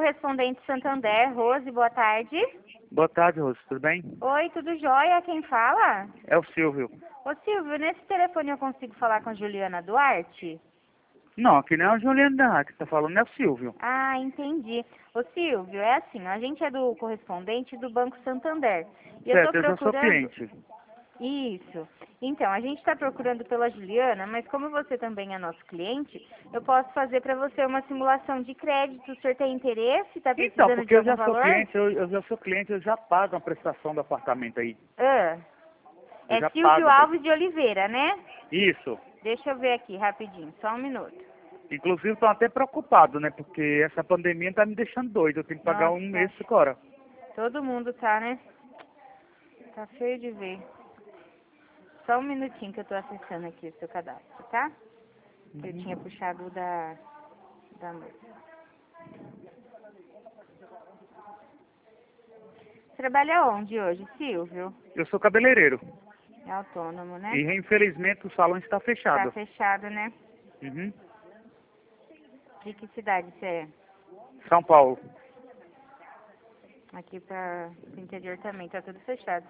correspondente Santander, Rose, boa tarde. Boa tarde, Rose, tudo bem? Oi, tudo jóia? Quem fala? É o Silvio. Ô Silvio, nesse telefone eu consigo falar com a Juliana Duarte? Não, aqui não é o Juliano da que tá falando, é o Silvio. Ah, entendi. Ô Silvio, é assim, a gente é do correspondente do Banco Santander. E eu tô Certo, eu já sou procurando... cliente. Isso. Então, a gente está procurando pela Juliana, mas como você também é nosso cliente, eu posso fazer para você uma simulação de crédito. O senhor tem interesse? Está Então, precisando de porque eu algum já sou valor? cliente, eu já sou cliente, eu já pago a prestação do apartamento aí. Ah, Eu é já Silvio pago. Alves de Oliveira, né? Isso. Deixa eu ver aqui, rapidinho, só um minuto. Inclusive, estou até preocupado, né? Porque essa pandemia tá me deixando doido. Eu tenho que pagar um mês Nossa, agora. todo mundo tá, né? Tá feio de ver. Só um minutinho que eu tô acessando aqui o seu cadastro, tá? Eu tinha puxado da moça. Trabalha onde hoje, Silvio? Eu sou cabeleireiro. É autônomo, né? E, infelizmente, o salão está Tá fechado. fechado, né? Uhum. De que cidade você é? São Paulo. Aqui para o interior também, tá tudo fechado.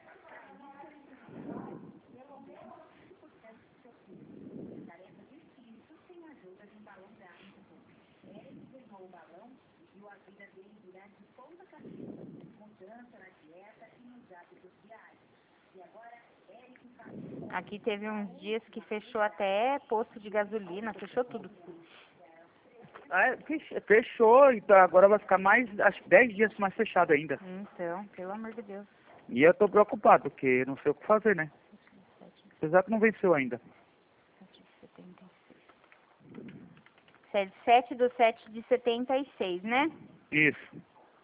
Aqui teve uns dias que fechou até posto de gasolina, fechou tudo. Ah, fechou, então agora vai ficar mais, acho que 10 dias mais fechado ainda. Então, pelo amor de Deus. E eu tô preocupado, porque não sei o que fazer, né? Apesar que não venceu ainda. 7/7/76, né? Isso.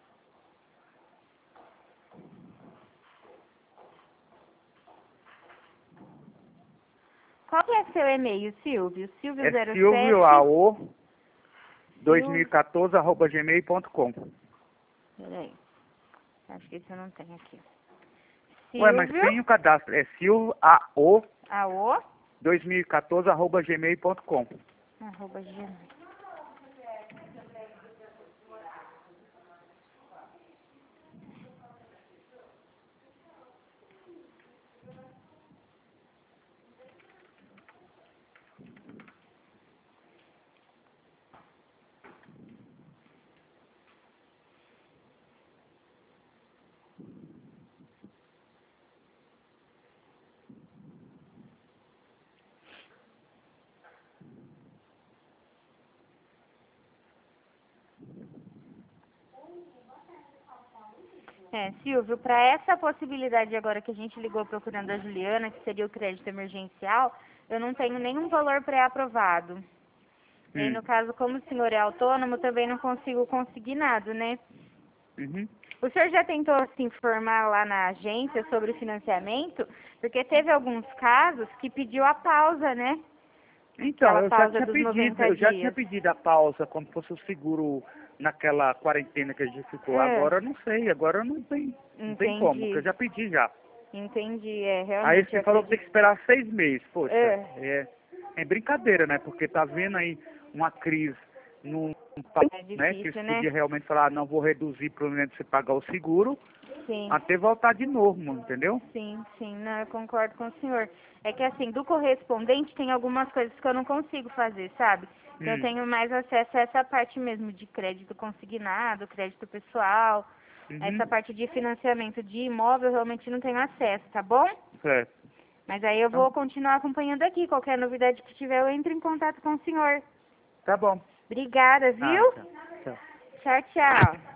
Qual que é seu e-mail, Silvio? É Silvio07... silvioao 2014@gmail.com. Peraí, acho que isso eu não tenho aqui. Ué, mas Silvio, tem o cadastro. É silvioao AO, 2014@gmail.com. @gmail. Silvio, para essa possibilidade agora que a gente ligou procurando a Juliana, que seria o crédito emergencial, eu não tenho nenhum valor pré-aprovado. E aí, no caso, como o senhor é autônomo, também não consigo consignado, né? Uhum. O senhor já tentou se informar lá na agência sobre o financiamento? Porque teve alguns casos que pediu a pausa, né? Então, Aquela pausa dos 90 eu já tinha dias. pedido a pausa quando fosse o seguro naquela quarentena que a gente ficou. É, Agora eu não sei, agora não tem como, porque eu entendi. já pedi já. Entendi, Aí realmente, eu você falou que tem acredito. que esperar 6 meses. Poxa, É, é brincadeira, né? Porque tá vendo aí uma crise num país, é né? Que eles difícil, né? podiam realmente falar, não vou reduzir para você pagar o seguro, Sim. até voltar de novo, mano, entendeu? Sim, sim, não, eu concordo com o senhor. É que assim, do correspondente tem algumas coisas que eu não consigo fazer, sabe? Eu Hum. tenho mais acesso a essa parte mesmo de crédito consignado, crédito pessoal, essa Uhum. parte de financiamento de imóvel eu realmente não tenho acesso, tá bom? Certo. Mas aí eu Então, vou continuar acompanhando aqui. Qualquer novidade que tiver, eu entro em contato com o senhor. tá bom. Obrigada, Ah, viu? tá. Tchau. Tchau, tchau.